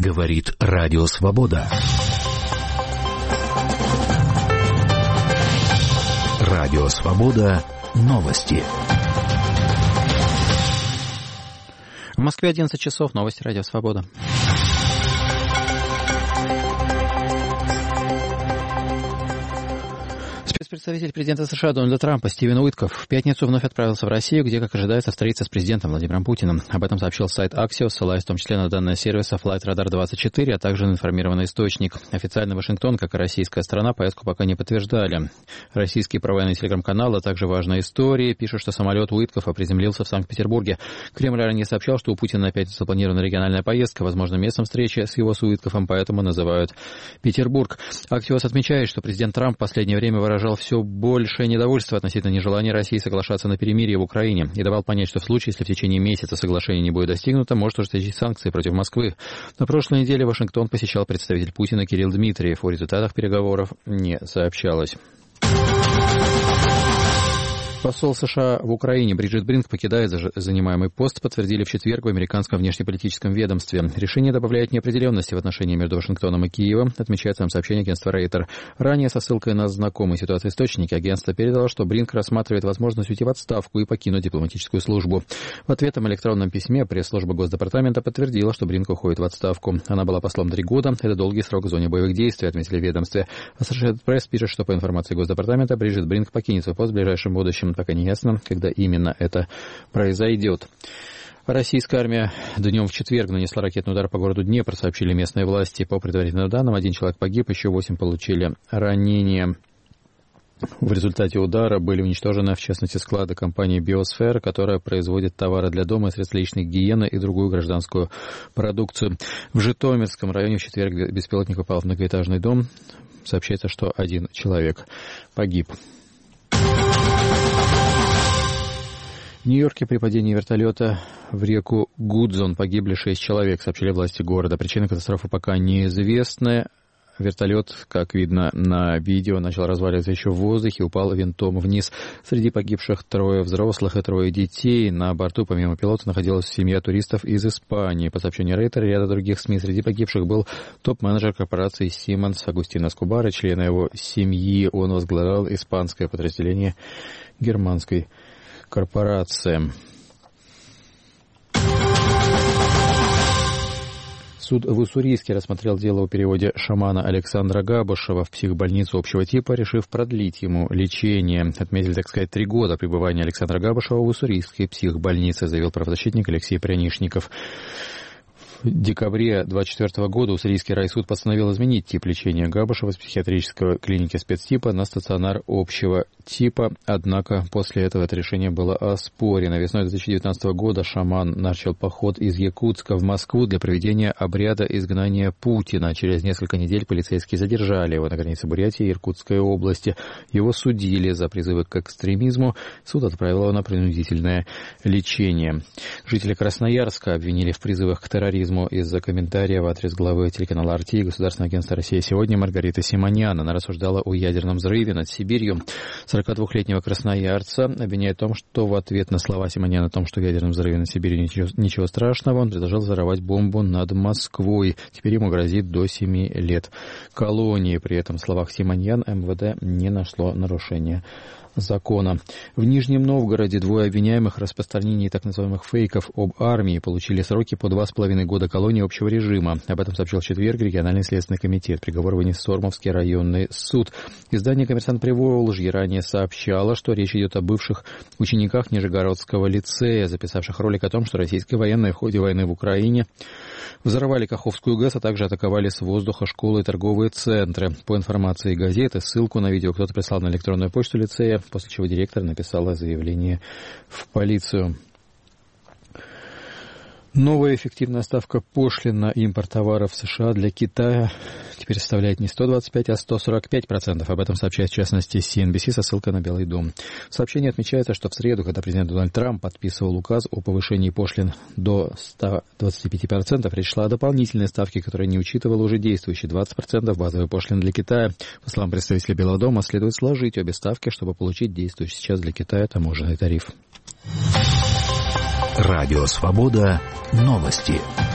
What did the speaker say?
Говорит Радио Свобода. Радио Свобода. Новости. В Москве 11 часов. Новости Радио Свобода. Спецпредставитель президента США Дональда Трампа Стивен Уитков в пятницу вновь отправился в Россию, где, как ожидается, встретится с президентом Владимиром Путиным. Об этом сообщил сайт Axios, ссылаясь в том числе на данные сервиса FlightRadar24, а также на информированный источник. Официально Вашингтон, как и российская сторона, поездку пока не подтверждали. Российские провоенные телеканалы, а также важные истории пишут, что самолет Уиткова приземлился в Санкт-Петербурге. Кремль ранее сообщал, что у Путина опять запланирована региональная поездка, возможно, местом встречи с его Уитковым, поэтому называют Петербург. Axios отмечает, что президент Трамп в последнее время выражал все большее недовольство относительно нежелания России соглашаться на перемирие в Украине и давал понять, что в случае, если в течение месяца соглашение не будет достигнуто, может ужесточить санкции против Москвы. На прошлой неделе Вашингтон посещал представитель Путина Кирилл Дмитриев. О результатах переговоров не сообщалось. Посол США в Украине Бриджит Бринк покидает занимаемый пост, подтвердили в четверг в американском внешнеполитическом ведомстве. Решение добавляет неопределенности в отношениях между Вашингтоном и Киевом, отмечает в своем сообщении агентство Рейтер. Ранее со ссылкой на знакомые ситуации источники агентство передало, что Бринк рассматривает возможность уйти в отставку и покинуть дипломатическую службу. В ответном электронном письме пресс-служба Госдепартамента подтвердила, что Бринк уходит в отставку. Она была послом 3 года. Это долгий срок в зоне боевых действий, отметили в ведомстве. Associated Press пишет, что по информации Госдепартамента Бриджит Бринк покинет свой пост в ближайшем будущем. Пока не ясно, когда именно это произойдет. Российская армия днем в четверг нанесла ракетный удар по городу Днепр, сообщили местные власти. По предварительным данным, 1 человек погиб, еще 8 получили ранения. В результате удара были уничтожены, в частности, склады компании «Биосфера», которая производит товары для дома, средства личной гигиены и другую гражданскую продукцию. В Житомирском районе в четверг беспилотник упал в многоэтажный дом. Сообщается, что 1 человек погиб. В Нью-Йорке при падении вертолета в реку Гудзон погибли 6 человек, сообщили власти города. Причина катастрофы пока неизвестна. Вертолет, как видно на видео, начал разваливаться еще в воздухе, упал винтом вниз. Среди погибших 3 взрослых и 3 детей. На борту, помимо пилота, находилась семья туристов из Испании. По сообщению Рейтера и ряда других СМИ, среди погибших был топ-менеджер корпорации Siemens Агустин Эскобар и члены его семьи. Он возглавлял испанское подразделение германской корпорации. Суд в Уссурийске рассмотрел дело о переводе шамана Александра Габышева в психбольницу общего типа, решив продлить ему лечение. Отметили, так сказать, 3 года пребывания Александра Габышева в Уссурийской психбольнице, заявил правозащитник Алексей Прянишников. В декабре 2024 года Уссурийский райсуд постановил изменить тип лечения Габышева с психиатрической клиники спецтипа на стационар общего типа. Однако после этого это решение было оспорено. Весной 2019 года шаман начал поход из Якутска в Москву для проведения обряда изгнания Путина. Через несколько недель полицейские задержали его на границе Бурятии и Иркутской области. Его судили за призывы к экстремизму. Суд отправил его на принудительное лечение. Жители Красноярска обвинили в призывах к терроризму из-за комментария в адрес главы телеканала «РТ» и Государственного агентства «Россия сегодня» Маргариты Симоньян. Она рассуждала о ядерном взрыве над Сибирью. 42-летнего красноярца обвиняет в том, что в ответ на слова Симоньян о том, что в ядерном взрыве над Сибирью ничего страшного, он предложил взорвать бомбу над Москвой. Теперь ему грозит до 7 лет колонии. При этом в словах Симоньян МВД не нашло нарушения закона. В Нижнем Новгороде 2 обвиняемых в распространении так называемых фейков об армии получили сроки по 2,5 года колонии общего режима. Об этом сообщил в четверг региональный следственный комитет. Приговор вынес Сормовский районный суд. Издание «Коммерсант Приволжья» ранее сообщало, что речь идет о бывших учениках Нижегородского лицея, записавших ролик о том, что российские военные в ходе войны в Украине взорвали Каховскую ГЭС, а также атаковали с воздуха школы и торговые центры. По информации газеты, ссылку на видео кто-то прислал на электронную почту лицея, после чего директор написала заявление в полицию. Новая эффективная ставка пошлин на импорт товаров в США для Китая теперь составляет не 125, а 145%. Об этом сообщает, в частности, CNBC со ссылкой на Белый дом. В сообщении отмечается, что в среду, когда президент Дональд Трамп подписывал указ о повышении пошлин до 125%, речь шла о дополнительной ставке, которая не учитывала уже действующие 20% базовой пошлины для Китая. По словам представителя Белого дома, следует сложить обе ставки, чтобы получить действующий сейчас для Китая таможенный тариф. Радио Свобода. Новости.